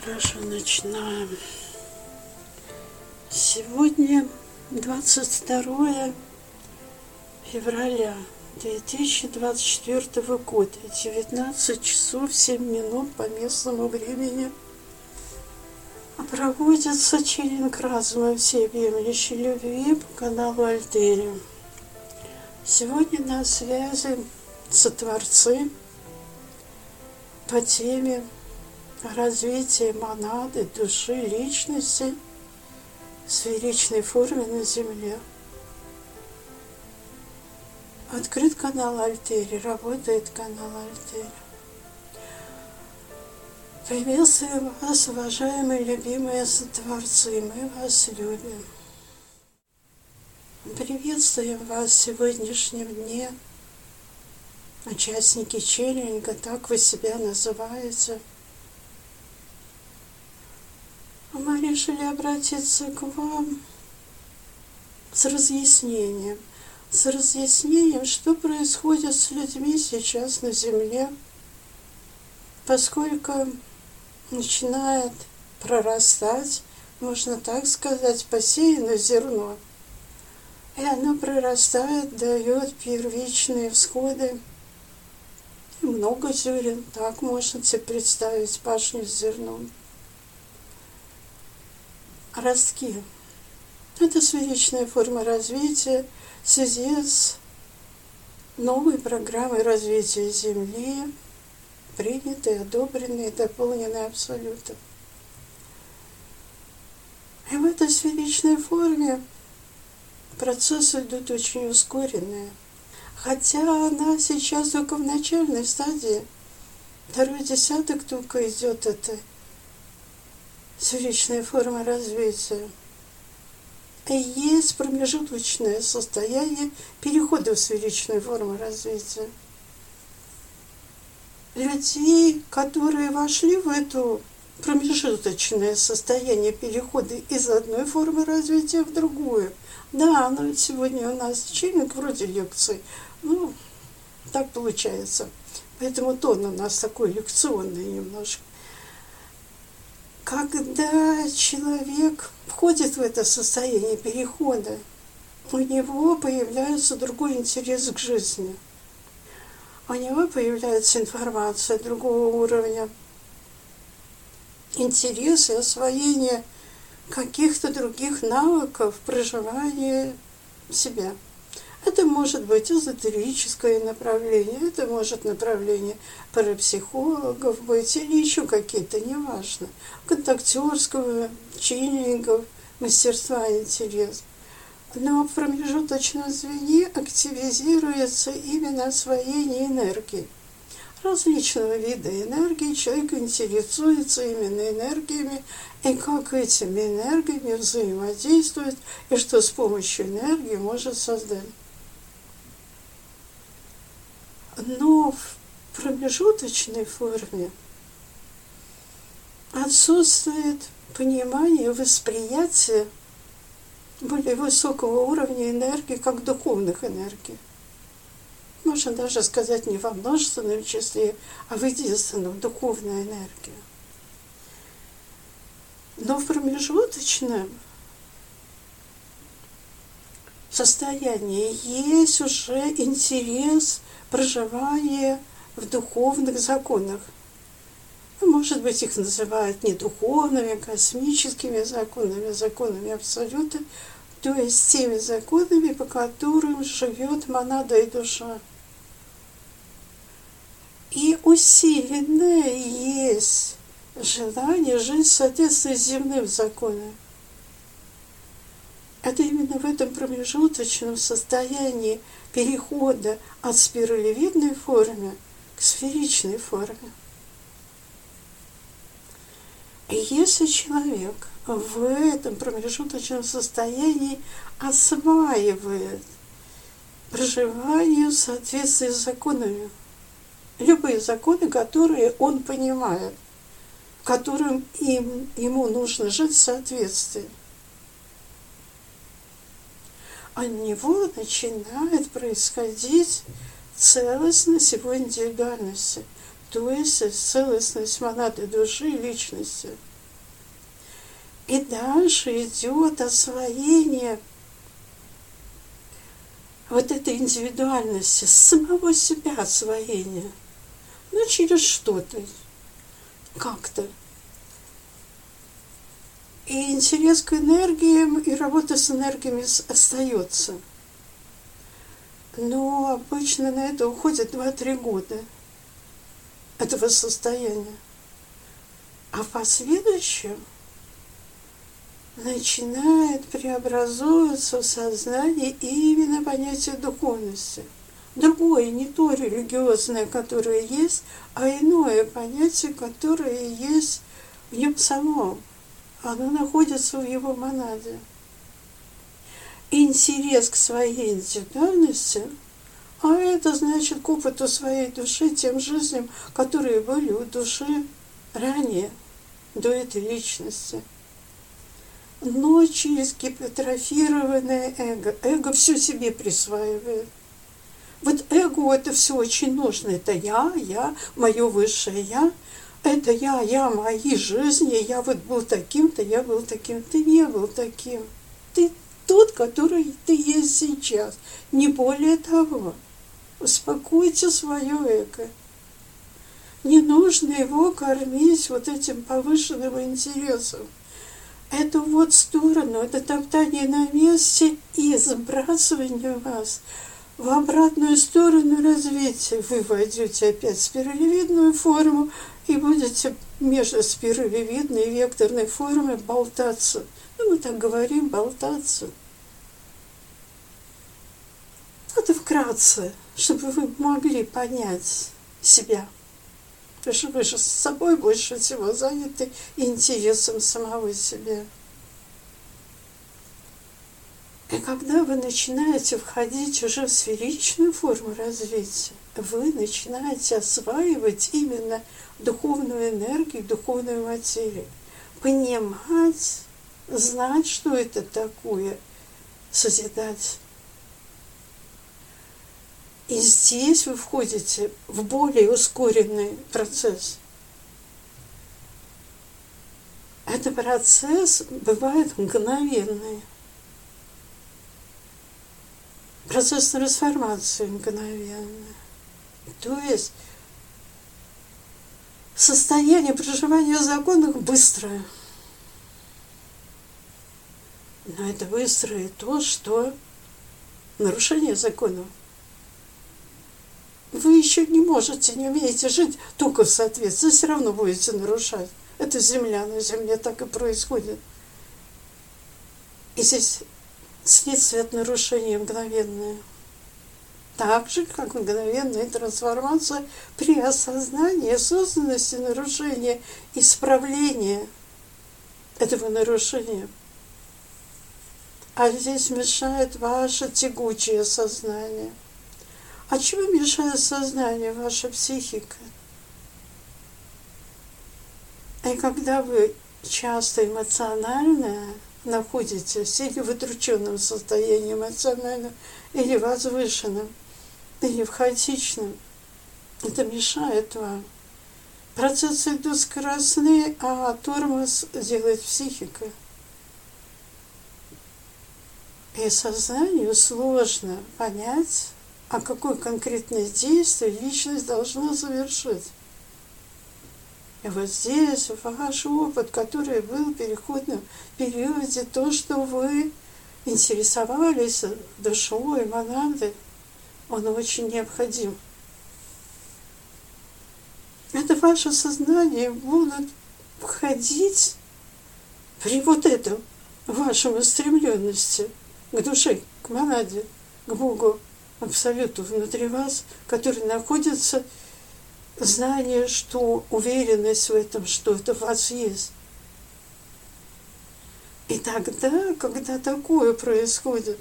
Хорошо, начинаем. Сегодня 22 февраля 2024 года, 19 часов 7 минут по местному времени. Проводится чиллинг разума всеобъемлющей любви по каналу Альтериум. Сегодня на связи сотворцы по теме развития монады, души, личности в сферичной форме на Земле. Открыт канал Альтерий, работает канал Альтерий. Приветствуем вас, уважаемые, любимые сотворцы, мы вас любим. Приветствуем вас в сегодняшнем дне, участники чиллинга, так вы себя называете. Мы решили обратиться к вам с разъяснением, что происходит с людьми сейчас на Земле, поскольку начинает прорастать, можно так сказать, посеяно зерно, и оно прорастает, дает первичные всходы, и много зерен, так можно себе представить пашню с зерном. Ростки. Это сферичная форма развития в связи с новой программой развития Земли, принятой, одобренной, дополненной абсолютом. И в этой сферичной форме процессы идут очень ускоренные. Хотя она сейчас только в начальной стадии, второй десяток только идет этой сферичная форма развития. И есть промежуточное состояние перехода в сферичную форму развития. Людей, которые вошли в это промежуточное состояние перехода из одной формы развития в другую. Да, но сегодня у нас чиллинг вроде лекции. Так получается. Поэтому тон у нас такой лекционный немножко. Когда человек входит в это состояние перехода, у него появляется другой интерес к жизни. У него появляется информация другого уровня, интерес и освоение каких-то других навыков проживания себя. Это может быть эзотерическое направление, это может направление парапсихологов быть или еще какие-то, неважно, контактерского, чиллингов, мастерства, интерес. Но в промежуточном звене активизируется именно освоение энергии. Различного вида энергии, человек интересуется именно энергиями, и как этими энергиями взаимодействует, и что с помощью энергии может создать. Но в промежуточной форме отсутствует понимание, восприятие более высокого уровня энергии, как духовных энергий. Можно даже сказать не во множественном числе, а в единственном духовная энергия. Но в промежуточном состоянии есть уже интерес проживания в духовных законах. Может быть, их называют не духовными, космическими законами, законами абсолюта, то есть теми законами, по которым живет монада и душа. И усиленное есть желание жить в соответствии с земным законом. Это именно в этом промежуточном состоянии перехода от спиралевидной формы к сферичной форме. И если человек в этом промежуточном состоянии осваивает проживание в соответствии с законами, любые законы, которые он понимает, которым ему нужно жить в соответствии, от него начинает происходить целостность его индивидуальности, то есть целостность монады души и личности. И дальше идет освоение вот этой индивидуальности, самого себя освоение. Ну, через что-то, как-то. И интерес к энергиям и работа с энергиями остается. Но обычно на это уходит 2-3 года этого состояния. А в последующем начинает преобразовываться в сознании именно понятие духовности. Другое, не то религиозное, которое есть, а иное понятие, которое есть в нем самом. Оно находится в его монаде. Интерес к своей индивидуальности, а это значит к опыту своей души, тем жизням, которые были у души ранее, до этой личности. Но через гипертрофированное эго. Эго все себе присваивает. Вот эго это все очень нужно. Это я, мое высшее я. Это я, мои жизни. Я вот был таким-то, я был таким. Ты не был таким. Ты тот, который ты есть сейчас. Не более того. Успокойте свое эго. Не нужно его кормить вот этим повышенным интересом. Эту вот сторону, это топтание на месте и сбрасывание вас в обратную сторону развития. Вы войдете опять в спиралевидную форму и будете между спиралевидной и векторной формой болтаться. Ну, мы так говорим, болтаться. Это вкратце, чтобы вы могли понять себя. Потому что вы же с собой больше всего заняты интересом самого себя. И когда вы начинаете входить уже в сферичную форму развития, вы начинаете осваивать именно духовную энергию, духовную материю. Понимать, знать, что это такое, созидать. И здесь вы входите в более ускоренный процесс. Этот процесс бывает мгновенный. Процесс трансформации мгновенный. То есть состояние проживания законов быстрое. Но это быстрое то, что нарушение законов. Вы еще не можете, не умеете жить только в соответствии, все равно будете нарушать. Это земля, на земле так и происходит. И здесь следствие от нарушения мгновенное. Так же, как мгновенная трансформация при осознании, осознанности нарушения, исправления этого нарушения. А здесь мешает ваше тягучее сознание. А чего мешает сознанию, ваша психика? И когда вы часто эмоционально находитесь или в удрученном состоянии эмоционально, или возвышенном, или в хаотичном, это мешает вам. Процессы идут скоростные, а тормоз делает психика. И сознанию сложно понять, а какое конкретное действие личность должна совершить. И вот здесь ваш опыт, который был в переходном периоде, то, что вы интересовались душой, монадой, он очень необходим. Это ваше сознание будут входить при вот этом вашем устремленности к душе, к монаде, к Богу, абсолюту внутри вас, который находится знание, что уверенность в этом, что это в вас есть. И тогда, когда такое происходит,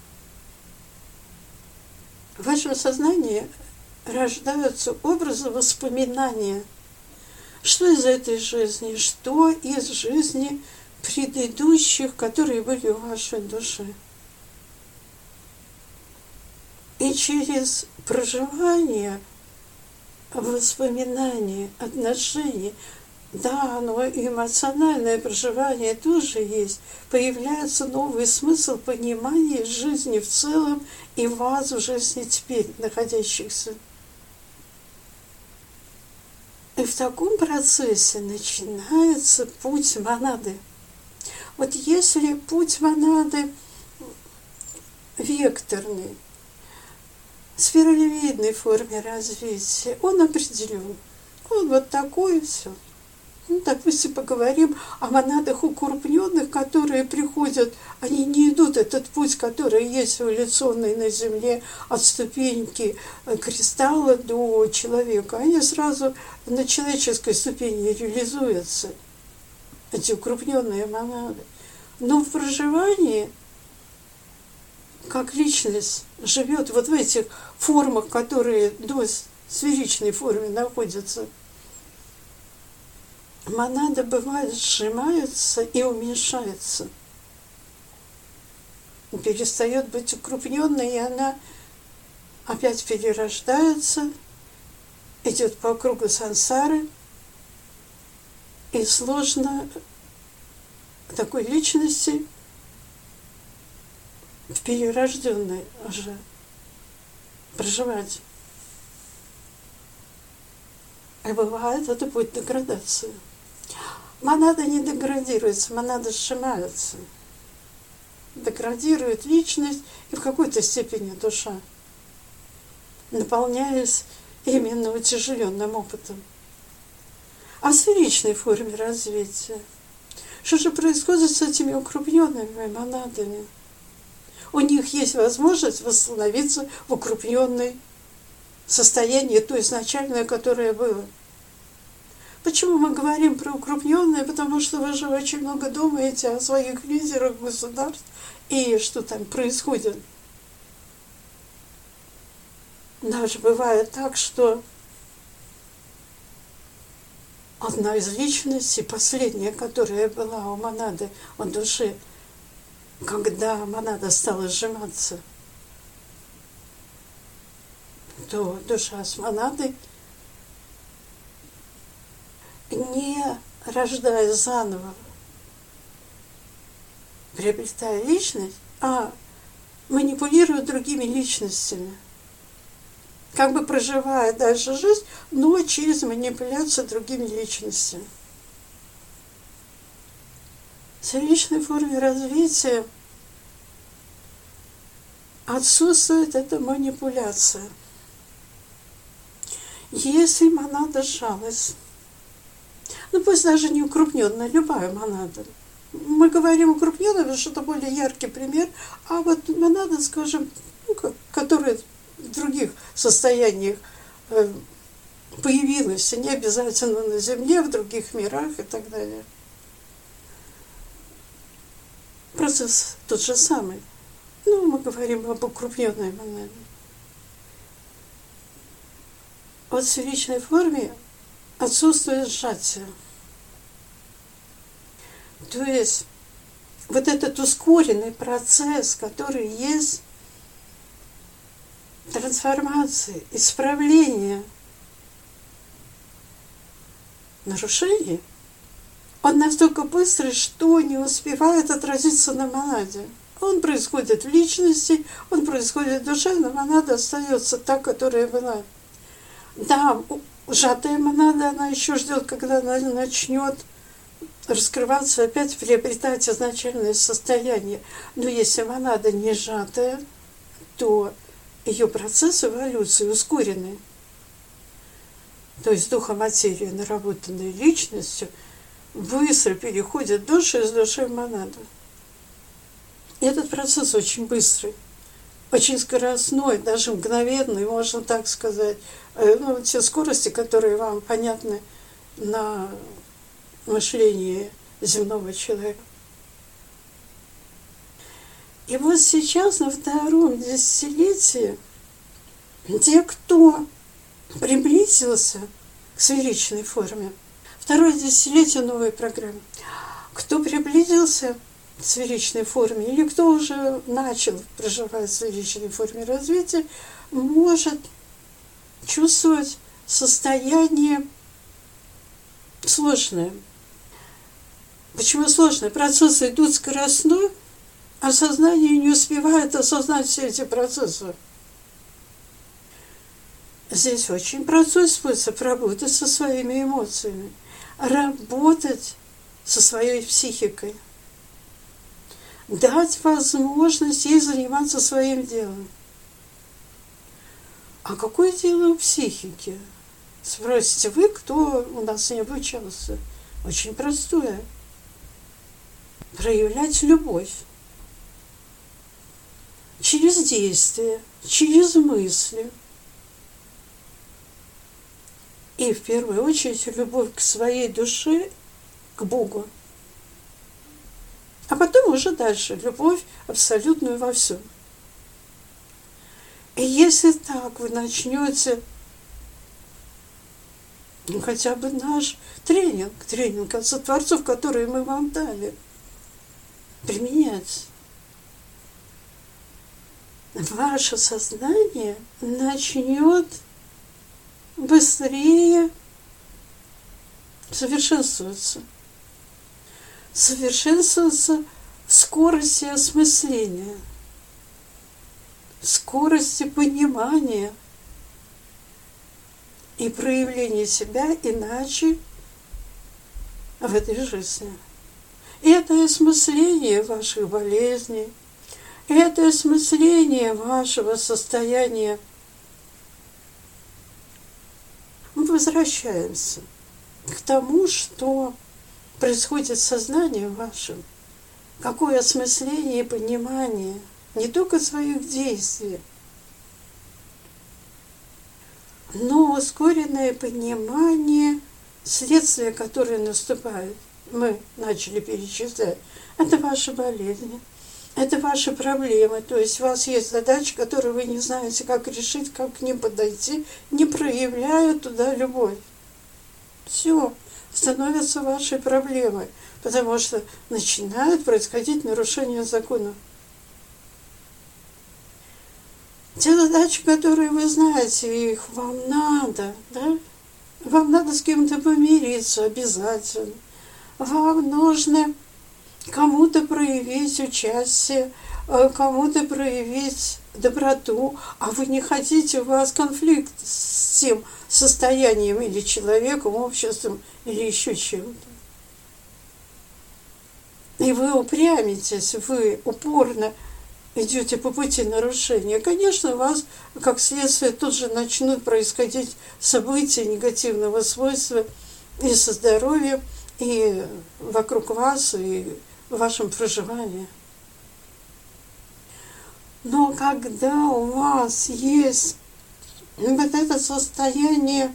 в вашем сознании рождаются образы воспоминания, что из этой жизни, что из жизни предыдущих, которые были в вашей душе. И через проживание, воспоминания, отношения Да, но эмоциональное проживание тоже есть. Появляется новый смысл понимания жизни в целом и вас в жизни теперь находящихся. И в таком процессе начинается путь монады. Вот если путь монады векторный, спиралевидной форме развития, он определен. Он вот такой, все. Ну, допустим, поговорим о монадах укрупненных, которые приходят, они не идут этот путь, который есть эволюционный на Земле, от ступеньки кристалла до человека. Они сразу на человеческой ступени реализуются, эти укрупненные монады. Но в проживании, как личность живет вот в этих формах, которые до сферичной формы находятся, монада бывает сжимается и уменьшается. Перестает быть укрупненной, и она опять перерождается, идет по кругу сансары, и сложно такой личности в перерожденной уже проживать. И бывает это путь деградации. Монада не деградируется, монада сжимается. Деградирует личность и в какой-то степени душа, наполняясь именно утяжеленным опытом. А в сферичной форме развития, что же происходит с этими укрупненными монадами? У них есть возможность восстановиться в укрупненной состоянии, то изначальное, которое было. Почему мы говорим про укрупненное? Потому что вы же очень много думаете о своих лидерах государств и что там происходит. Даже бывает так, что одна из личностей, последняя, которая была у монады, у души, когда монада стала сжиматься, то душа с монадой, не рождая заново, приобретая личность, а манипулирует другими личностями, как бы проживая дальше жизнь, но через манипуляцию другими личностями. В сферичной форме развития отсутствует эта манипуляция. Если монада сжалась, ну пусть даже не укрупненная, любая монада. Мы говорим укрупненная, потому что это более яркий пример, а вот монада, скажем, которая в других состояниях появилась, не обязательно на Земле, в других мирах и так далее. Процесс тот же самый. Ну, мы говорим об укрупненной монаде. Вот в сферичной форме отсутствует сжатие. То есть вот этот ускоренный процесс, который есть трансформации, исправления нарушений, он настолько быстрый, что не успевает отразиться на монаде. Он происходит в личности, он происходит в душе, но монада остается та, которая была. Да, сжатая монада, она еще ждет, когда она начнет раскрываться, опять приобретать изначальное состояние. Но если монада не сжатая, то ее процесс эволюции ускоренный. То есть духа материи, наработанной личностью, быстро переходит душа из души в монаду. И этот процесс очень быстрый, очень скоростной, даже мгновенный, можно так сказать. Ну, те скорости, которые вам понятны на мышлении земного человека. И вот сейчас, на втором десятилетии, те, кто приблизился к сферичной форме, второе десятилетие новой программы, кто приблизился к сферичной форме или кто уже начал проживать в сферичной форме развития, может чувствовать состояние сложное. Почему сложное? Процессы идут скоростно, а сознание не успевает осознать все эти процессы. Здесь очень простой способ работать со своими эмоциями, работать со своей психикой, дать возможность ей заниматься своим делом. А какое дело у психики? Спросите вы, кто у нас не обучался? Очень простое. Проявлять любовь. Через действия, через мысли. И в первую очередь любовь к своей душе, к Богу. А потом уже дальше любовь абсолютную во всем. И если так вы начнете, хотя бы наш тренинг от сотворцов, которые мы вам дали, применять, ваше сознание начнет быстрее совершенствоваться в скорости осмысления, в скорости понимания и проявления себя иначе в этой жизни. И это осмысление ваших болезней, это осмысление вашего состояния. Мы возвращаемся к тому, что происходит в сознании вашем, какое осмысление и понимание не только своих действий, но ускоренное понимание следствия, которые наступают. Мы начали перечислять. Это ваши болезни, это ваши проблемы. То есть у вас есть задачи, которые вы не знаете, как решить, как к ним подойти, не проявляя туда любовь. Все становится вашей проблемой, потому что начинает происходить нарушение закона. Те задачи, которые вы знаете, их вам надо, да? Вам надо с кем-то помириться обязательно. Вам нужно кому-то проявить участие, кому-то проявить доброту, а вы не хотите, у вас конфликт с тем состоянием или человеком, обществом, или еще чем-то. И вы упрямитесь, вы упорно идете по пути нарушения. Конечно, у вас, как следствие, тут же начнут происходить события негативного свойства и со здоровьем, и вокруг вас, и в вашем проживании. Но когда у вас есть вот это состояние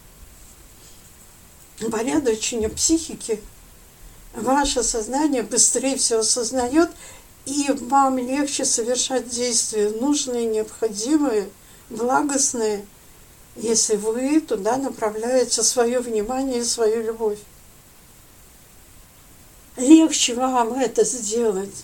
порядочения психики, ваше сознание быстрее все осознает, и вам легче совершать действия нужные, необходимые, благостные, если вы туда направляете свое внимание и свою любовь. Легче вам это сделать.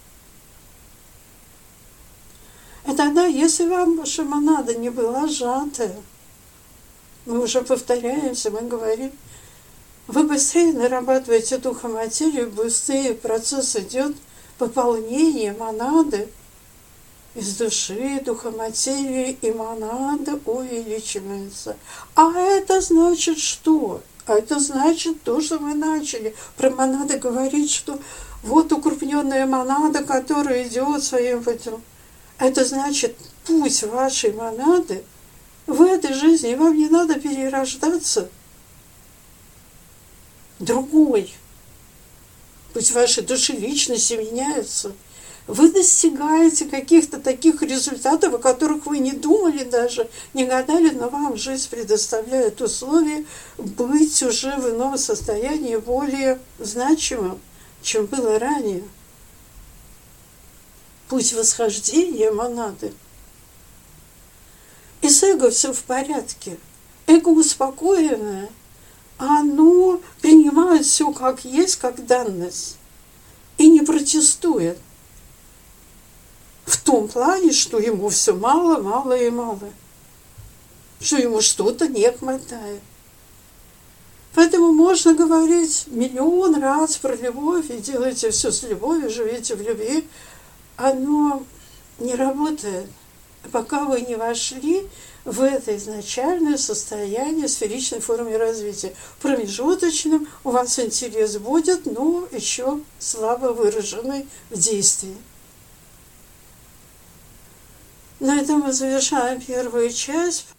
И тогда, если вам ваша монада не была сжатая, мы уже повторяемся, мы говорим, вы быстрее нарабатываете духоматерию, быстрее процесс идет пополнение монады из души, духоматерии, и монада увеличивается. А это значит что? А это значит то, что мы начали. Про монады говорить, что вот укрупненная монада, которая идет своим путем. Это значит путь вашей монады в этой жизни. Вам не надо перерождаться другой. Путь вашей души, личности меняется. Вы достигаете каких-то таких результатов, о которых вы не думали даже, не гадали, но вам жизнь предоставляет условия быть уже в ином состоянии, более значимым, чем было ранее. Путь восхождения монады. И с эго все в порядке. Эго успокоенное, оно принимает все как есть, как данность, и не протестует. В том плане, что ему все мало, мало и мало. Что ему что-то не хватает. Поэтому можно говорить миллион раз про любовь, и делайте все с любовью, живите в любви. Оно не работает, пока вы не вошли в это изначальное состояние сферичной формы развития. В промежуточном у вас интерес будет, но еще слабо выраженный в действии. На этом мы завершаем первую часть.